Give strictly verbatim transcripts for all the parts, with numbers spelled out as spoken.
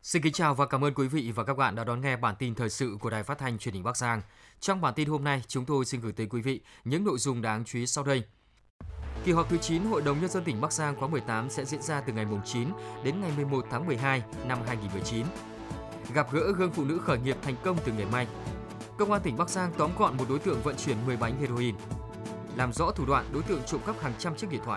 Xin kính chào và cảm ơn quý vị và các bạn đã đón nghe bản tin thời sự của Đài Phát thanh Truyền hình Bắc Giang. Trong bản tin hôm nay, chúng tôi xin gửi tới quý vị những nội dung đáng chú ý sau đây. Kỳ họp thứ chín Hội đồng Nhân dân tỉnh Bắc Giang khóa mười tám sẽ diễn ra từ ngày chín đến ngày mười một tháng mười hai năm hai nghìn không trăm mười chín. Gặp gỡ gương phụ nữ khởi nghiệp thành công từ nghề may. Công an tỉnh Bắc Giang tóm gọn một đối tượng vận chuyển mười bánh heroin. Làm rõ thủ đoạn đối tượng trộm cắp hàng trăm chiếc điện thoại.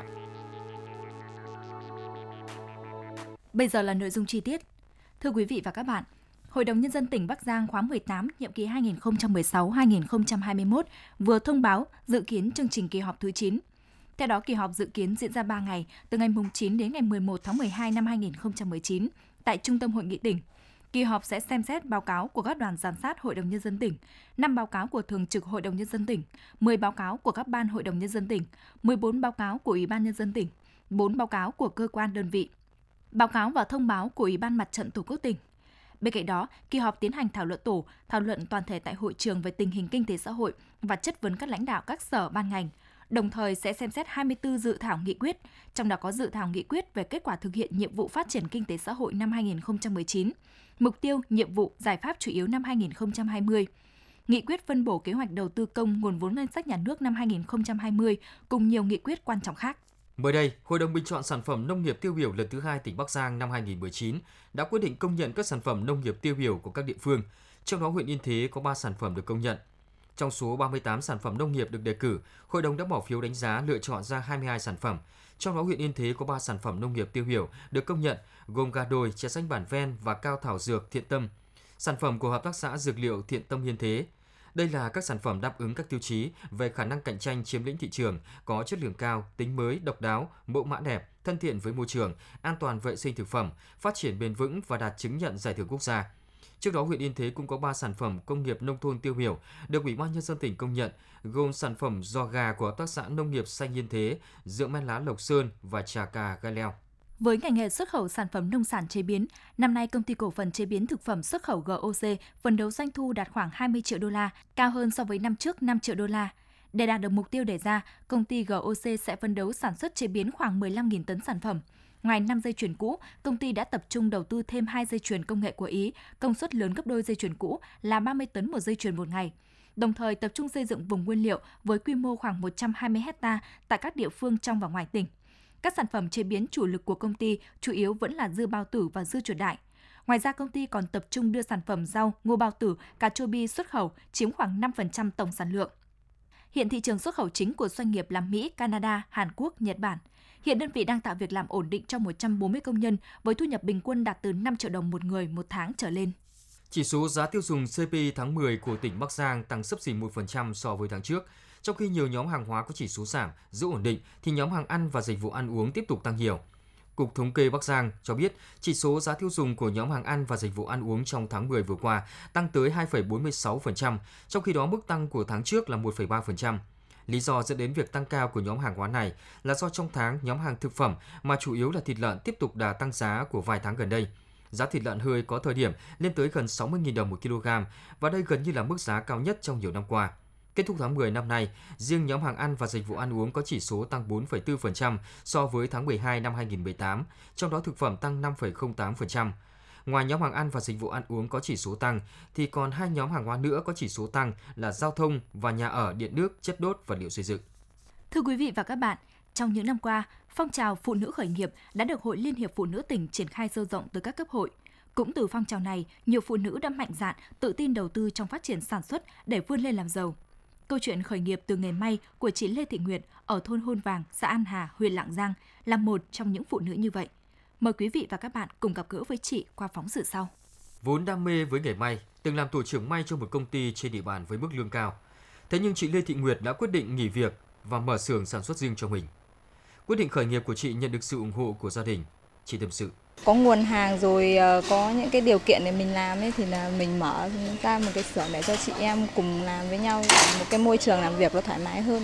Bây giờ là nội dung chi tiết. Thưa quý vị và các bạn, Hội đồng Nhân dân tỉnh Bắc Giang khóa mười tám, nhiệm kỳ hai nghìn không trăm mười sáu đến hai nghìn không trăm hai mươi mốt vừa thông báo dự kiến chương trình kỳ họp thứ chín. Theo đó, kỳ họp dự kiến diễn ra ba ngày, từ ngày chín đến ngày mười một tháng mười hai năm hai nghìn không trăm mười chín, tại Trung tâm Hội nghị tỉnh. Kỳ họp sẽ xem xét báo cáo của các đoàn giám sát Hội đồng Nhân dân tỉnh, năm báo cáo của Thường trực Hội đồng Nhân dân tỉnh, mười báo cáo của các ban Hội đồng Nhân dân tỉnh, mười bốn báo cáo của Ủy ban Nhân dân tỉnh, bốn báo cáo của cơ quan đơn vị, báo cáo và thông báo của Ủy ban Mặt trận Tổ quốc tỉnh. Bên cạnh đó, kỳ họp tiến hành thảo luận tổ, thảo luận toàn thể tại hội trường về tình hình kinh tế xã hội và chất vấn các lãnh đạo các sở ban ngành. Đồng thời sẽ xem xét hai mươi tư dự thảo nghị quyết, trong đó có dự thảo nghị quyết về kết quả thực hiện nhiệm vụ phát triển kinh tế xã hội năm hai nghìn không trăm mười chín, mục tiêu, nhiệm vụ, giải pháp chủ yếu năm hai nghìn không trăm hai mươi, nghị quyết phân bổ kế hoạch đầu tư công nguồn vốn ngân sách nhà nước năm hai nghìn không trăm hai mươi cùng nhiều nghị quyết quan trọng khác. Mới đây, Hội đồng bình chọn sản phẩm nông nghiệp tiêu biểu lần thứ hai tỉnh Bắc Giang năm hai nghìn không trăm mười chín đã quyết định công nhận các sản phẩm nông nghiệp tiêu biểu của các địa phương, trong đó huyện Yên Thế có ba sản phẩm được công nhận. Trong số ba mươi tám sản phẩm nông nghiệp được đề cử, Hội đồng đã bỏ phiếu đánh giá lựa chọn ra hai mươi hai sản phẩm. Trong đó huyện Yên Thế có ba sản phẩm nông nghiệp tiêu biểu được công nhận, gồm gà đồi, chè xanh bản ven và cao thảo dược Thiện Tâm. Sản phẩm của hợp tác xã Dược liệu Thiện Tâm Yên Thế. Đây là các sản phẩm đáp ứng các tiêu chí về khả năng cạnh tranh chiếm lĩnh thị trường, có chất lượng cao, tính mới, độc đáo, mẫu mã đẹp, thân thiện với môi trường, an toàn vệ sinh thực phẩm, phát triển bền vững và đạt chứng nhận giải thưởng quốc gia. Trước đó, huyện Yên Thế cũng có ba sản phẩm công nghiệp nông thôn tiêu biểu được Ủy ban Nhân dân tỉnh công nhận, gồm sản phẩm giò gà của hợp tác xã Nông nghiệp Xanh Yên Thế, rượu men lá Lộc Sơn và trà cà Gai Leo. Với ngành nghề xuất khẩu sản phẩm nông sản chế biến, năm nay công ty cổ phần chế biến thực phẩm xuất khẩu giê ô xê phấn đấu doanh thu đạt khoảng hai mươi triệu đô la, cao hơn so với năm trước năm triệu đô la. Để đạt được mục tiêu đề ra, công ty giê ô xê sẽ phấn đấu sản xuất chế biến khoảng mười lăm nghìn tấn sản phẩm. Ngoài năm dây chuyền cũ, công ty đã tập trung đầu tư thêm hai dây chuyền công nghệ của Ý, công suất lớn gấp đôi dây chuyền cũ là ba mươi tấn một dây chuyền một ngày. Đồng thời tập trung xây dựng vùng nguyên liệu với quy mô khoảng một trăm hai mươi héc ta tại các địa phương trong và ngoài tỉnh. Các sản phẩm chế biến chủ lực của công ty chủ yếu vẫn là dưa bao tử và dưa chuột đại. Ngoài ra, công ty còn tập trung đưa sản phẩm rau, ngô bao tử, cà chua bi xuất khẩu chiếm khoảng năm phần trăm tổng sản lượng. Hiện thị trường xuất khẩu chính của doanh nghiệp là Mỹ, Canada, Hàn Quốc, Nhật Bản. Hiện đơn vị đang tạo việc làm ổn định cho một trăm bốn mươi công nhân với thu nhập bình quân đạt từ năm triệu đồng một người một tháng trở lên. Chỉ số giá tiêu dùng xê pê i tháng mười của tỉnh Bắc Giang tăng xấp xỉ một phần trăm so với tháng trước. Trong khi nhiều nhóm hàng hóa có chỉ số giảm, giữ ổn định, thì nhóm hàng ăn và dịch vụ ăn uống tiếp tục tăng nhiều. Cục Thống kê Bắc Giang cho biết chỉ số giá tiêu dùng của nhóm hàng ăn và dịch vụ ăn uống trong tháng mười vừa qua tăng tới hai phẩy bốn mươi sáu phần trăm, trong khi đó mức tăng của tháng trước là một phẩy ba phần trăm. Lý do dẫn đến việc tăng cao của nhóm hàng hóa này là do trong tháng nhóm hàng thực phẩm mà chủ yếu là thịt lợn tiếp tục đà tăng giá của vài tháng gần đây. Giá thịt lợn hơi có thời điểm lên tới gần sáu mươi nghìn đồng một kg và đây gần như là mức giá cao nhất trong nhiều năm qua. Kết thúc tháng mười năm nay, riêng nhóm hàng ăn và dịch vụ ăn uống có chỉ số tăng bốn phẩy bốn phần trăm so với tháng mười hai năm hai nghìn không trăm mười tám, trong đó thực phẩm tăng năm phẩy không tám phần trăm. Ngoài nhóm hàng ăn và dịch vụ ăn uống có chỉ số tăng, thì còn hai nhóm hàng hóa nữa có chỉ số tăng là giao thông và nhà ở, điện nước, chất đốt, vật liệu xây dựng. Thưa quý vị và các bạn, trong những năm qua, phong trào phụ nữ khởi nghiệp đã được Hội Liên hiệp Phụ nữ tỉnh triển khai sâu rộng tới các cấp hội. Cũng từ phong trào này, nhiều phụ nữ đã mạnh dạn, tự tin đầu tư trong phát triển sản xuất để vươn lên làm giàu. Câu chuyện khởi nghiệp từ nghề may của chị Lê Thị Nguyệt ở thôn Hôn Vàng, xã An Hà, huyện Lạng Giang là một trong những phụ nữ như vậy. Mời quý vị và các bạn cùng gặp gỡ với chị qua phóng sự sau. Vốn đam mê với nghề may, từng làm tổ trưởng may cho một công ty trên địa bàn với mức lương cao. Thế nhưng chị Lê Thị Nguyệt đã quyết định nghỉ việc và mở xưởng sản xuất riêng cho mình. Quyết định khởi nghiệp của chị nhận được sự ủng hộ của gia đình. Chị tâm sự. Có nguồn hàng rồi có những cái điều kiện để mình làm ấy thì là mình mở ra một cái xưởng để cho chị em cùng làm với nhau, một cái môi trường làm việc nó thoải mái hơn.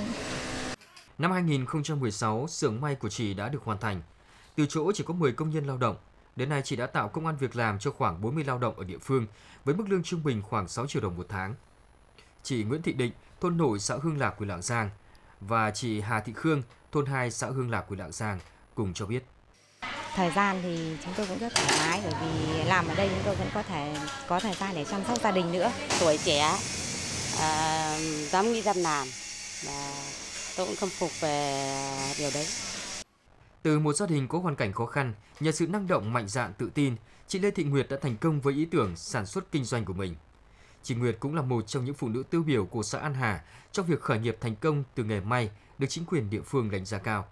Năm hai nghìn không trăm mười sáu, xưởng may của chị đã được hoàn thành. Từ chỗ chỉ có mười công nhân lao động, đến nay chị đã tạo công ăn việc làm cho khoảng bốn mươi lao động ở địa phương với mức lương trung bình khoảng sáu triệu đồng một tháng. Chị Nguyễn Thị Định, thôn Nội, xã Hương Lạc, huyện Lạng Giang và chị Hà Thị Khương, thôn hai, xã Hương Lạc, huyện Lạng Giang cùng cho biết. Thời gian thì chúng tôi cũng rất thoải mái, bởi vì làm ở đây chúng tôi vẫn có thể có thời gian để chăm sóc gia đình nữa. Tuổi trẻ, à, dám nghĩ dám làm, và tôi cũng khâm phục về điều đấy. Từ một gia đình có hoàn cảnh khó khăn, nhờ sự năng động, mạnh dạn, tự tin, chị Lê Thị Nguyệt đã thành công với ý tưởng sản xuất kinh doanh của mình. Chị Nguyệt cũng là một trong những phụ nữ tiêu biểu của xã An Hà trong việc khởi nghiệp thành công từ nghề may, được chính quyền địa phương đánh giá cao.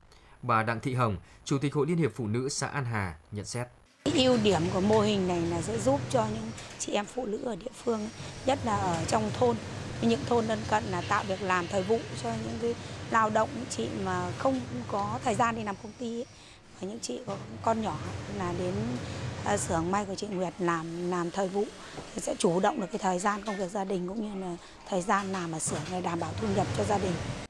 Bà Đặng Thị Hồng, Chủ tịch Hội Liên hiệp Phụ nữ xã An Hà nhận xét. Ưu điểm của mô hình này là sẽ giúp cho những chị em phụ nữ ở địa phương, nhất là ở trong thôn, những thôn lân cận, là tạo việc làm thời vụ cho những cái lao động, những chị mà không có thời gian đi làm công ty ấy, và những chị có con nhỏ là đến uh, xưởng may của chị Nguyệt làm làm thời vụ thì sẽ chủ động được cái thời gian công việc gia đình cũng như là thời gian làm ở xưởng để đảm bảo thu nhập cho gia đình.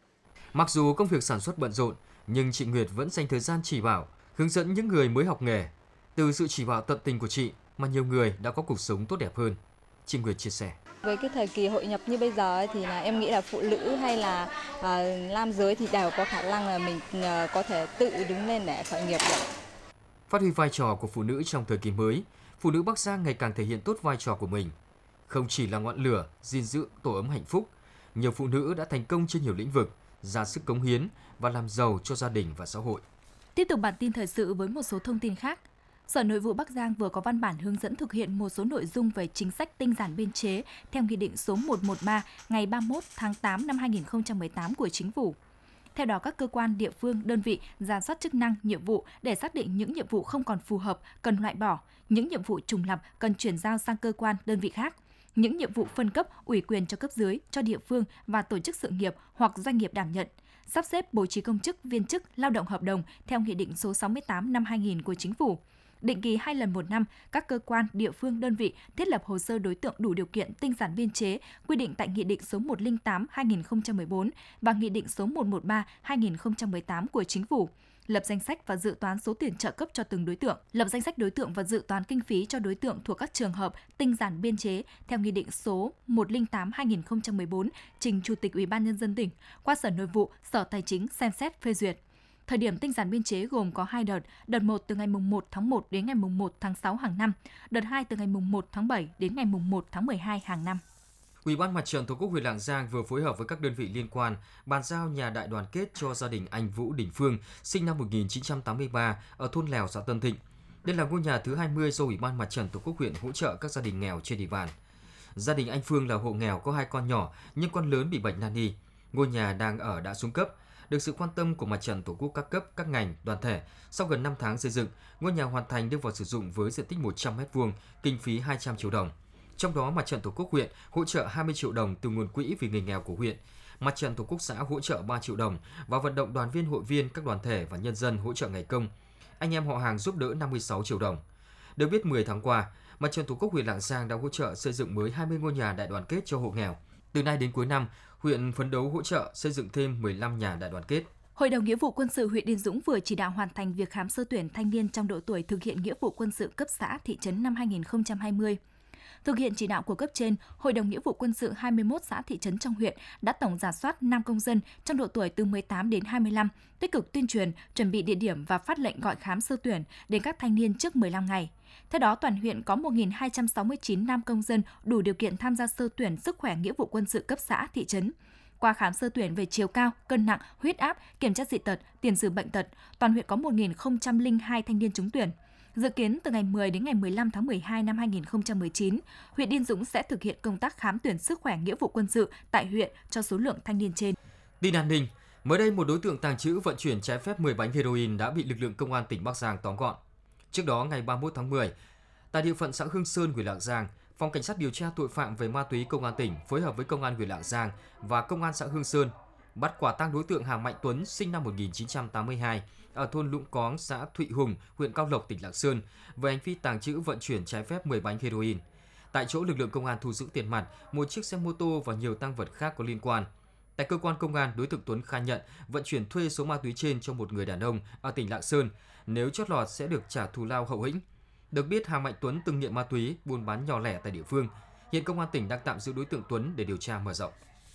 Mặc dù công việc sản xuất bận rộn, nhưng chị Nguyệt vẫn dành thời gian chỉ bảo, hướng dẫn những người mới học nghề. Từ sự chỉ bảo tận tình của chị mà nhiều người đã có cuộc sống tốt đẹp hơn. Chị Nguyệt chia sẻ. Với cái thời kỳ hội nhập như bây giờ ấy, thì là em nghĩ là phụ nữ hay là uh, nam giới thì đều có khả năng là mình uh, có thể tự đứng lên để khởi nghiệp được. Phát huy vai trò của phụ nữ trong thời kỳ mới, phụ nữ Bắc Giang ngày càng thể hiện tốt vai trò của mình. Không chỉ là ngọn lửa gìn giữ tổ ấm hạnh phúc, nhiều phụ nữ đã thành công trên nhiều lĩnh vực, ra sức cống hiến và làm giàu cho gia đình và xã hội. Tiếp tục bản tin thời sự với một số thông tin khác. Sở Nội vụ Bắc Giang vừa có văn bản hướng dẫn thực hiện một số nội dung về chính sách tinh giản biên chế theo Nghị định số một trăm mười ba ngày ba mươi mốt tháng tám năm hai nghìn không trăm mười tám của Chính phủ. Theo đó, các cơ quan, địa phương, đơn vị rà soát chức năng, nhiệm vụ để xác định những nhiệm vụ không còn phù hợp, cần loại bỏ, những nhiệm vụ trùng lặp cần chuyển giao sang cơ quan, đơn vị khác, những nhiệm vụ phân cấp, ủy quyền cho cấp dưới, cho địa phương và tổ chức sự nghiệp hoặc doanh nghiệp đảm nhận, sắp xếp bố trí công chức, viên chức, lao động hợp đồng theo Nghị định số sáu mươi tám năm hai nghìn của Chính phủ. Định kỳ hai lần một năm, các cơ quan, địa phương, đơn vị thiết lập hồ sơ đối tượng đủ điều kiện tinh giản biên chế quy định tại Nghị định số một trăm lẻ tám hai nghìn không trăm mười bốn và Nghị định số một trăm mười ba hai nghìn không trăm mười tám của Chính phủ. Lập danh sách và dự toán số tiền trợ cấp cho từng đối tượng, lập danh sách đối tượng và dự toán kinh phí cho đối tượng thuộc các trường hợp tinh giản biên chế theo Nghị định số một trăm lẻ tám hai nghìn không trăm mười bốn trình Chủ tịch Ủy ban Nhân dân tỉnh qua Sở Nội vụ, Sở Tài chính xem xét phê duyệt. Thời điểm tinh giản biên chế gồm có hai đợt, đợt một từ ngày mùng một tháng một đến ngày mùng một tháng sáu hàng năm, đợt hai từ ngày mùng một tháng bảy đến ngày mùng một tháng mười hai hàng năm. Ủy ban Mặt trận Tổ quốc huyện Lạng Giang vừa phối hợp với các đơn vị liên quan bàn giao nhà đại đoàn kết cho gia đình anh Vũ Đình Phương, sinh năm một nghìn chín trăm tám mươi ba ở thôn Lèo, xã Tân Thịnh. Đây là ngôi nhà thứ hai mươi do Ủy ban Mặt trận Tổ quốc huyện hỗ trợ các gia đình nghèo trên địa bàn. Gia đình anh Phương là hộ nghèo có hai con nhỏ nhưng con lớn bị bệnh nan y. Ngôi nhà đang ở đã xuống cấp. Được sự quan tâm của Mặt trận Tổ quốc các cấp, các ngành, đoàn thể, sau gần năm tháng xây dựng, ngôi nhà hoàn thành đưa vào sử dụng với diện tích một trăm mét vuông, kinh phí hai trăm triệu đồng. Trong đó, Mặt trận Tổ quốc huyện hỗ trợ hai mươi triệu đồng từ nguồn quỹ vì người nghèo của huyện, Mặt trận Tổ quốc xã hỗ trợ ba triệu đồng và vận động đoàn viên, hội viên, các đoàn thể và nhân dân hỗ trợ ngày công. Anh em họ hàng giúp đỡ năm mươi sáu triệu đồng. Được biết, mười tháng qua, Mặt trận Tổ quốc huyện Lạng Giang đã hỗ trợ xây dựng mới hai mươi ngôi nhà đại đoàn kết cho hộ nghèo. Từ nay đến cuối năm, huyện phấn đấu hỗ trợ xây dựng thêm mười lăm nhà đại đoàn kết. Hội đồng Nghĩa vụ Quân sự huyện Yên Dũng vừa chỉ đạo hoàn thành việc khám sơ tuyển thanh niên trong độ tuổi thực hiện nghĩa vụ quân sự cấp xã, thị trấn năm hai nghìn không trăm hai mươi. Thực hiện chỉ đạo của cấp trên, Hội đồng Nghĩa vụ Quân sự hai mươi mốt xã thị trấn trong huyện đã tổng rà soát năm công dân trong độ tuổi từ mười tám đến hai mươi lăm, tích cực tuyên truyền, chuẩn bị địa điểm và phát lệnh gọi khám sơ tuyển đến các thanh niên trước mười lăm ngày. Theo đó, toàn huyện có một nghìn hai trăm sáu mươi chín nam công dân đủ điều kiện tham gia sơ tuyển sức khỏe nghĩa vụ quân sự cấp xã, thị trấn. Qua khám sơ tuyển về chiều cao, cân nặng, huyết áp, kiểm tra dị tật, tiền sử bệnh tật, toàn huyện có một nghìn không trăm lẻ hai thanh niên trúng tuyển. Dự kiến từ ngày mười đến ngày mười lăm tháng mười hai năm hai nghìn không trăm mười chín, huyện Yên Dũng sẽ thực hiện công tác khám tuyển sức khỏe nghĩa vụ quân sự tại huyện cho số lượng thanh niên trên. Tin an ninh, mới đây một đối tượng tàng trữ vận chuyển trái phép mười bánh heroin đã bị lực lượng công an tỉnh Bắc Giang tóm gọn. Trước đó, ngày ba mươi mốt tháng mười, tại địa phận xã Hương Sơn, huyện Lạng Giang, Phòng Cảnh sát điều tra tội phạm về ma túy Công an tỉnh phối hợp với Công an huyện Lạng Giang và Công an xã Hương Sơn bắt quả tang đối tượng Hà Mạnh Tuấn, sinh năm một nghìn chín trăm tám mươi hai, ở thôn Lũng Cóng, xã Thụy Hùng, huyện Cao Lộc, tỉnh Lạng Sơn, về hành vi tàng trữ vận chuyển trái phép mười bánh heroin. Tại chỗ, lực lượng công an thu giữ tiền mặt, một chiếc xe mô tô và nhiều tang vật khác có liên quan. Tại cơ quan công an, đối tượng Tuấn khai nhận vận chuyển thuê số ma túy trên cho một người đàn ông ở tỉnh Lạng Sơn, nếu chót lọt sẽ được trả thù lao hậu hĩnh. Được biết, Hà Mạnh Tuấn từng nghiện ma túy, buôn bán nhỏ lẻ tại địa phương. Hiện công an tỉnh đang tạm giữ đối tượng Tuấn để điều tra mở rộng.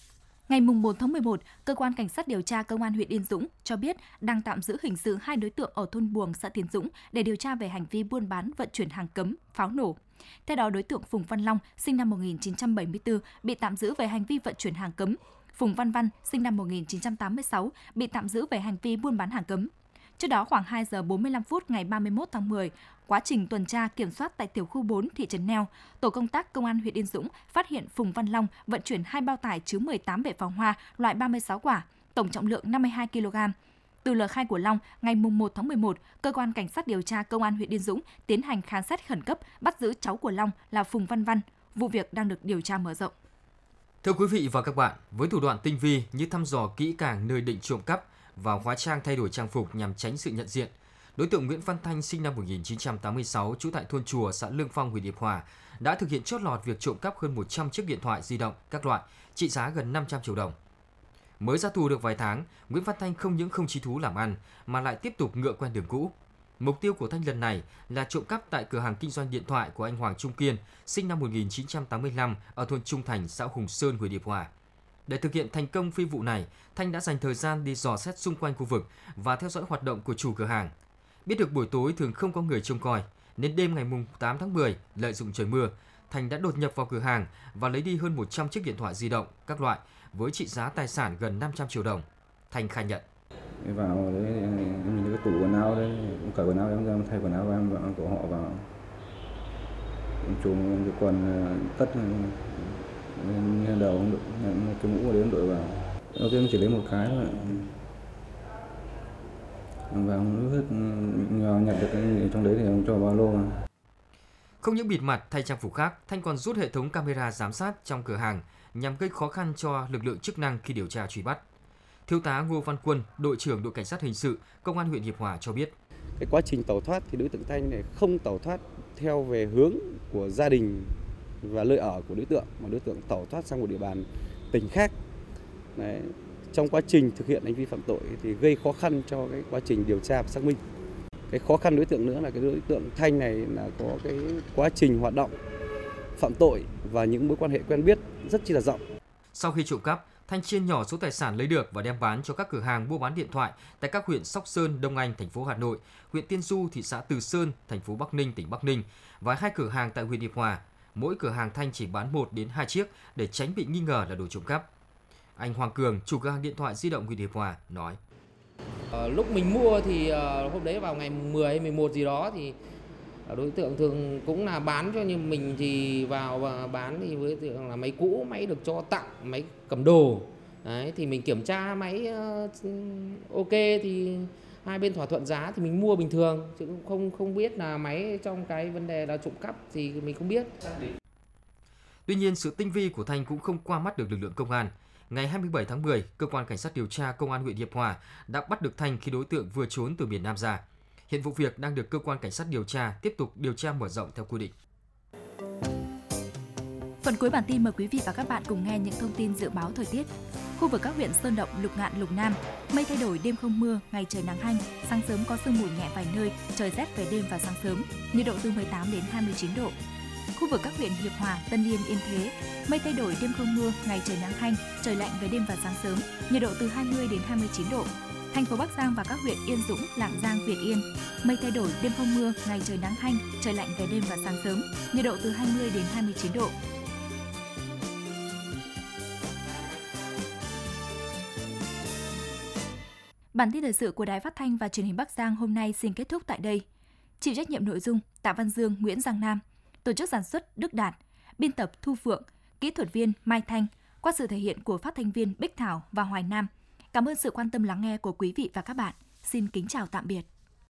Ngày bốn tháng mười một, Cơ quan Cảnh sát điều tra Công an huyện Yên Dũng cho biết đang tạm giữ hình sự hai đối tượng ở thôn Buồng, xã Tiến Dũng để điều tra về hành vi buôn bán vận chuyển hàng cấm, pháo nổ. Theo đó, đối tượng Phùng Văn Long, sinh năm một nghìn chín trăm bảy mươi tư, bị tạm giữ về hành vi vận chuyển hàng cấm. Phùng Văn Văn, sinh năm một nghìn chín trăm tám mươi sáu, bị tạm giữ về hành vi buôn bán hàng cấm. Trước đó, khoảng hai giờ bốn mươi lăm phút ngày ba mươi mốt tháng mười, quá trình tuần tra kiểm soát tại tiểu khu bốn thị trấn Neo, tổ công tác Công an huyện Yên Dũng phát hiện Phùng Văn Long vận chuyển hai bao tải chứa mười tám bệ pháo hoa loại ba mươi sáu quả, tổng trọng lượng năm mươi hai ki lô gam. Từ lời khai của Long, ngày một tháng mười một, Cơ quan Cảnh sát điều tra Công an huyện Yên Dũng tiến hành khám xét khẩn cấp, bắt giữ cháu của Long là Phùng Văn Văn. Vụ việc đang được điều tra mở rộng. Thưa quý vị và các bạn, với thủ đoạn tinh vi như thăm dò kỹ càng nơi định trộm cắp và hóa trang thay đổi trang phục nhằm tránh sự nhận diện, đối tượng Nguyễn Văn Thanh sinh năm một nghìn chín trăm tám mươi sáu, trú tại thôn Chùa, xã Lương Phong, huyện Hiệp Hòa, đã thực hiện chót lọt việc trộm cắp hơn một trăm chiếc điện thoại di động các loại, trị giá gần năm trăm triệu đồng. Mới ra tù được vài tháng, Nguyễn Văn Thanh không những không chí thú làm ăn mà lại tiếp tục ngựa quen đường cũ. Mục tiêu của Thanh lần này là trộm cắp tại cửa hàng kinh doanh điện thoại của anh Hoàng Trung Kiên, sinh năm một nghìn chín trăm tám mươi lăm, ở thôn Trung Thành, xã Hùng Sơn, huyện Hiệp Hòa. Để thực hiện thành công phi vụ này, Thanh đã dành thời gian đi dò xét xung quanh khu vực và theo dõi hoạt động của chủ cửa hàng. Biết được buổi tối thường không có người trông coi, nên đêm ngày tám tháng mười, lợi dụng trời mưa, Thành đã đột nhập vào cửa hàng và lấy đi hơn một trăm chiếc điện thoại di động các loại với trị giá tài sản gần năm trăm triệu đồng. Thành khai nhận. Vào đấy em nhìn cái tủ quần áo đấy, em cởi quần áo em ra thay quần áo em và của họ vào. Em trùm cái quần tất như đầu em đội, cái mũ ở đấy em đội vào. Đầu tiên em chỉ lấy một cái thôi. Em vào hết nhặt được cái gì trong đấy thì em cho vào ba lô mà. Không những bịt mặt thay trang phục khác, Thanh còn rút hệ thống camera giám sát trong cửa hàng nhằm gây khó khăn cho lực lượng chức năng khi điều tra truy bắt. Thiếu tá Ngô Văn Quân, đội trưởng đội cảnh sát hình sự, Công an huyện Hiệp Hòa cho biết. Cái quá trình tẩu thoát thì đối tượng Thanh này không tẩu thoát theo về hướng của gia đình và nơi ở của đối tượng, mà đối tượng tẩu thoát sang một địa bàn tỉnh khác. Đấy. Trong quá trình thực hiện hành vi phạm tội thì gây khó khăn cho cái quá trình điều tra và xác minh. Cái khó khăn đối tượng nữa là cái đối tượng Thanh này là có cái quá trình hoạt động phạm tội và những mối quan hệ quen biết rất chi là rộng. Sau khi trộm cắp, Thanh chia nhỏ số tài sản lấy được và đem bán cho các cửa hàng mua bán điện thoại tại các huyện Sóc Sơn, Đông Anh, thành phố Hà Nội, huyện Tiên Du, thị xã Từ Sơn, thành phố Bắc Ninh, tỉnh Bắc Ninh và hai cửa hàng tại huyện Hiệp Hòa. Mỗi cửa hàng Thanh chỉ bán một đến hai chiếc để tránh bị nghi ngờ là đồ trộm cắp. Anh Hoàng Cường, chủ cửa hàng điện thoại di động huyện Hiệp Hòa nói: À, lúc mình mua thì uh, hôm đấy vào ngày mười hay mười một gì đó thì đối tượng thường cũng là bán cho, nhưng mình thì vào và bán thì với đối tượng là máy cũ, máy được cho tặng, máy cầm đồ. Đấy, thì mình kiểm tra máy uh, ok thì hai bên thỏa thuận giá thì mình mua bình thường, chứ không không biết là máy trong cái vấn đề là trộm cắp thì mình không biết. Tuy nhiên, sự tinh vi của Thanh cũng không qua mắt được lực lượng công an. Ngày hai mươi bảy tháng mười, Cơ quan Cảnh sát điều tra Công an huyện Hiệp Hòa đã bắt được Thanh khi đối tượng vừa trốn từ miền Nam ra. Hiện vụ việc đang được Cơ quan Cảnh sát điều tra tiếp tục điều tra mở rộng theo quy định. Phần cuối bản tin mời quý vị và các bạn cùng nghe những thông tin dự báo thời tiết. Khu vực các huyện Sơn Động, Lục Ngạn, Lục Nam, mây thay đổi, đêm không mưa, ngày trời nắng hanh, sáng sớm có sương mù nhẹ vài nơi, trời rét về đêm và sáng sớm, nhiệt độ từ mười tám đến hai mươi chín độ. Khu vực các huyện Hiệp Hòa, Tân Yên, Yên Thế, mây thay đổi, đêm không mưa, ngày trời nắng hanh, trời lạnh về đêm và sáng sớm, nhiệt độ từ hai mươi đến hai mươi chín độ. Thành phố Bắc Giang và các huyện Yên Dũng, Lạng Giang, Việt Yên, mây thay đổi, đêm không mưa, ngày trời nắng hanh, trời lạnh về đêm và sáng sớm, nhiệt độ từ hai mươi đến hai mươi chín độ. Bản tin thời sự của Đài Phát thanh và Truyền hình Bắc Giang hôm nay xin kết thúc tại đây. Chịu trách nhiệm nội dung Tạ Văn Dương, Nguyễn Giang Nam, tổ chức sản xuất Đức Đạt, biên tập Thu Phượng, kỹ thuật viên Mai Thanh, qua sự thể hiện của phát thanh viên Bích Thảo và Hoài Nam. Cảm ơn sự quan tâm lắng nghe của quý vị và các bạn. Xin kính chào tạm biệt.